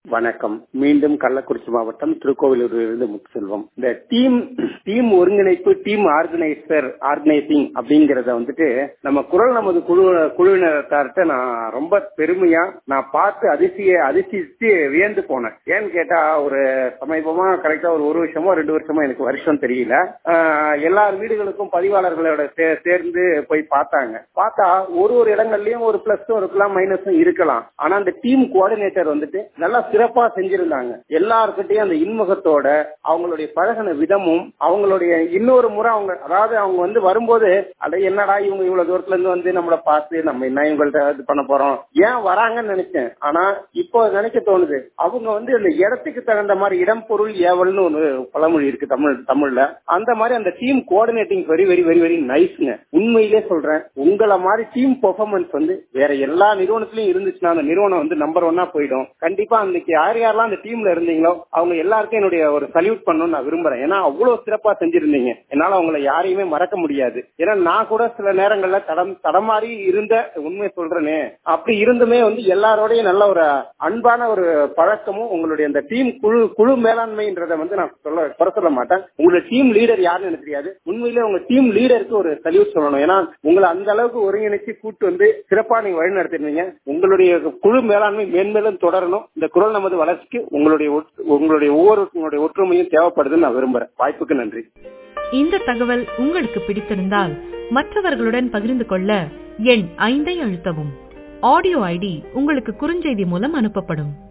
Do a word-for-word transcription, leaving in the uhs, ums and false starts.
வணக்கம். மீண்டும் கள்ளக்குறிச்சி மாவட்டம் திருக்கோவிலூரிலிருந்து முத்துசெல்வம். இந்த டீம் டீம் ஒருங்கிணைப்பு, டீம் ஆர்கனைசர் ஆர்கனைசிங் அப்படிங்கறத வந்துட்டு நம்ம குரல் நமது குழு குழுவினர்கிட்ட நான் ரொம்ப பெருமையா நான் பார்த்து அதிசய அதிசயிச்சு வியந்து போனேன். ஏன்னு கேட்டா, ஒரு சமீபமா கரெக்டா ஒரு ஒரு வருஷமோ ரெண்டு வருஷமோ எனக்கு வருஷம் தெரியல, எல்லார் வீடுகளுக்கும் பதிவாளர்களோட சேர்ந்து போய் பார்த்தாங்க. பார்த்தா ஒரு ஒரு இடங்கள்லயும் ஒரு பிளஸும் இருக்கலாம், மைனஸும் இருக்கலாம். ஆனா அந்த டீம் கோஆர்டினேட்டர் வந்துட்டு நல்லா சிறப்பா செஞ்சிருந்தாங்க. எல்லாருக்கிட்டையும் அந்த இன்முகத்தோட அவங்களுடைய பழகின விதமும், அவங்களுடைய இன்னொரு முறை அவங்க அதாவது அவங்க வந்து வரும்போது அட என்னடா இவங்க இவ்வளவு தூரத்துல இருந்து வந்து நம்மளை பார்த்து நம்ம என்ன இவங்கள்ட்ட இது பண்ண போறோம் ஏன் வராங்கன்னு நினைச்சேன். ஆனா இப்போ நினைக்க தோணுது, அவங்க வந்து அந்த இடத்துக்கு தகுந்த மாதிரி இடம் பொருள் ஏவல்னு ஒரு பழமொழி இருக்கு தமிழ் தமிழ்ல. அந்த மாதிரி அந்த team coordinating very very very very நைஸ்ங்க. உண்மையிலே சொல்றேன், உங்களை மாதிரி டீம் பெர்ஃபார்மன்ஸ் வந்து வேற எல்லா நிறுவனத்திலயும் இருந்துச்சுன்னா அந்த நிறுவனம் வந்து நம்பர் ஒன்னா போயிடும். கண்டிப்பா அன்னைக்கு யார் யாரெல்லாம் அந்த டீம்ல இருந்தீங்களோ அவங்க எல்லாருக்கும் என்னுடைய ஒரு சல்யூட் பண்ணணும்னு நான் விரும்புறேன். ஏன்னா அவ்வளவு சிறப்பா செஞ்சிருந்தீங்க. என்னால அவங்களை யாரையுமே மறக்க முடியாது. ஏன்னா நான் கூட சில நேரங்கள்ல தடம் தடமாறி இருந்த, உண்மை சொல்றேனே, அப்படி இருந்துமே வந்து எல்லாரோடையும் நல்ல ஒரு அன்பான ஒரு பழக்கமும் உங்களுடைய அந்த டீம் குழு குழு மேலாண்மைன்றதை வந்து நான் சொல்ல குறை சொல்ல மாட்டேன். உங்களுடைய டீம் லீடர் யாருன்னு எனக்கு தெரியாது. உண்மையிலே உங்க டீம் லீடருக்கு ஒரு சல்யூட் சொல்லணும். ஏன்னா உங்களை அந்த அளவுக்கு ஒருங்கிணைச்சு கூட்டு வந்து சிறப்பா நீங்க வழி நடத்திருந்தீங்க. உங்களுடைய குழு மேலாண்மை மேன்மேலும் தொடரணும். இந்த குரல் நமது வளர்ச்சிக்கு உங்களுடைய உங்களுடைய ஒவ்வொருடைய ஒற்றுமையும் தேவைப்படுதுன்னு நான் விரும்புறேன். வாய்ப்புக்கு நன்றி. இந்த தகவல் உங்களுக்கு பிடித்திருந்தால் மற்றவர்களுடன் பகிர்ந்து கொள்ள எண் ஐந்தை அழுத்தவும். ஆடியோ ஐடி உங்களுக்கு குறுஞ்செய்தி மூலம் அனுப்பப்படும்.